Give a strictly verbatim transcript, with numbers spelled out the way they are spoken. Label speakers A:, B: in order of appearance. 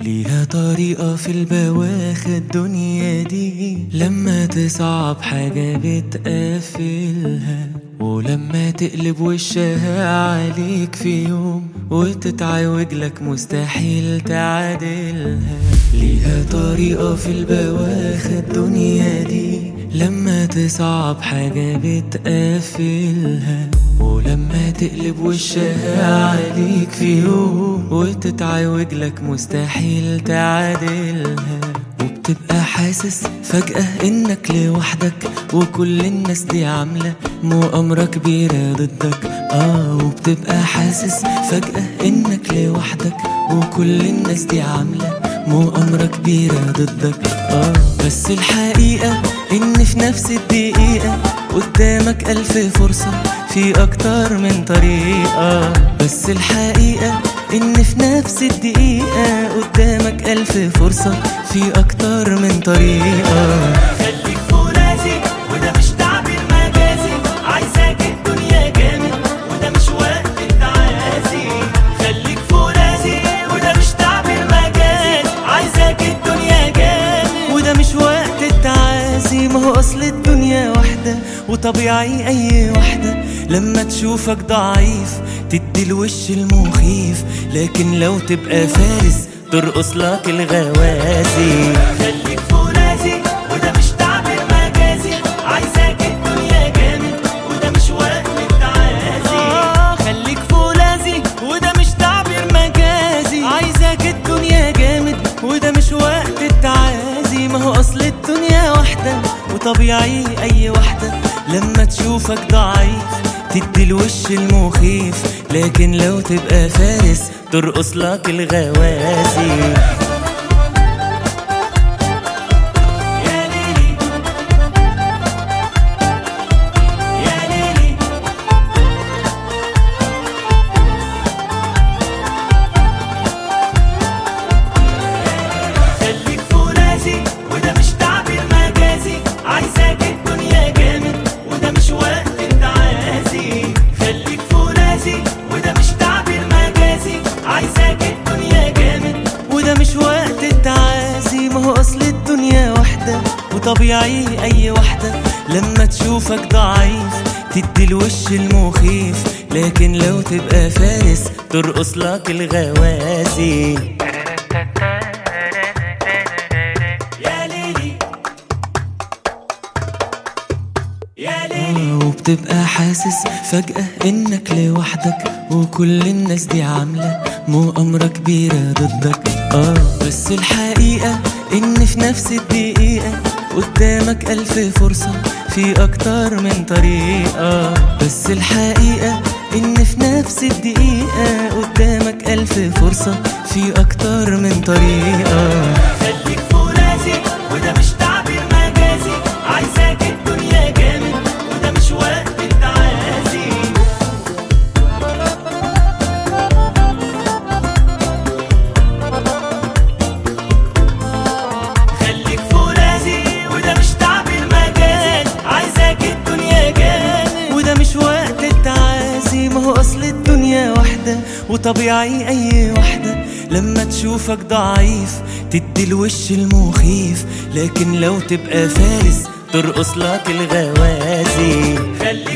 A: ليها طريقة في البواخة الدنيا دي، لما تصعب حاجة بتقفلها، ولما تقلب وشها عليك في يوم وتتعوج لك مستحيل تعادلها. ليها طريقة في البواخة الدنيا دي، لما تصعب حاجة بتقفلها، ولما تقلب وشها عليك في يوم وتتعوج لك مستحيل تعادلها. وبتبقى حاسس فجأة انك لوحدك، وكل الناس دي عاملة مؤامرة كبيرة ضدك. اه وبتبقى حاسس فجأة انك لوحدك، وكل الناس دي عاملة مؤامرة كبيرة ضدك. اه بس الحقيقة ان في نفس الدقيقة قدامك ألف فرصة في أكتر من طريقة. بس الحقيقة إن في نفس الدقيقة قدامك ألف فرصة في أكتر من طريقة.
B: خليك فرازي وده مش تعبير مجازي، عايزاك الدنيا جامد وده مش وقت التعازي. خليك فرازي وده مش تعبير مجازي، عايزاك الدنيا جامد
A: وده مش وقت التعازي. ما هو أصل الدنيا واحدة وطبيعي أي واحدة لما تشوفك ضعيف تدي الوش المخيف، لكن لو تبقى فارس ترقص لك الغوازي.
B: خليك فرازي وده مش تعبير مجازي، عايزاك الدنيا جامد وده مش وقت التعازي.
A: آه خليك فرازي وده مش تعبير مجازي، عايزاك الدنيا جامد وده مش وقت التعازي. ما هو أصل الدنيا واحدة وطبيعي أي واحدة لما تشوفك ضعيف تدي الوش المخيف، لكن لو تبقى فارس ترقص لك الغوازي.
B: يا ليلي يا ليلي خليك فرازي وده مش تعبير مجازي، عايزاك الدنيا جامد وده مش وقت التعازي. خليك فرازي وده مش تعبير مجازي، عايزاك الدنيا جامد
A: وده مش وقت التعازي. ما هو أصل الدنيا واحدة وطبيعي أي واحدة لما تشوفك ضعيف تدي الوش المخيف، لكن لو تبقى فارس ترقص لك الغوازي.
B: يا ليلي يا ليلي.
A: وبتبقى حاسس فجأة انك لوحدك، وكل الناس دي عاملة مؤامرة كبيرة ضدك. اه بس الحقيقة ان في نفس الدقيقة قدامك ألف فرصة في أكتر من طريقة. بس الحقيقة إن في نفس الدقيقة قدامك ألف فرصة في أكتر من طريقة.
B: خليك فرازي وده مش تعبير مجازي، عايزاك الدنيا جامد وده مش وقت التعازي. خليك فرازي وده مش تعبير مجازي، عايزاك الدنيا جامد
A: وده مش وقت التعازي. ما هو أصل الدنيا واحدة وطبيعي أي واحدة لما تشوفك ضعيف تدي الوش المخيف، لكن لو تبقى فارس ترقص لك الغوازي.
B: خليك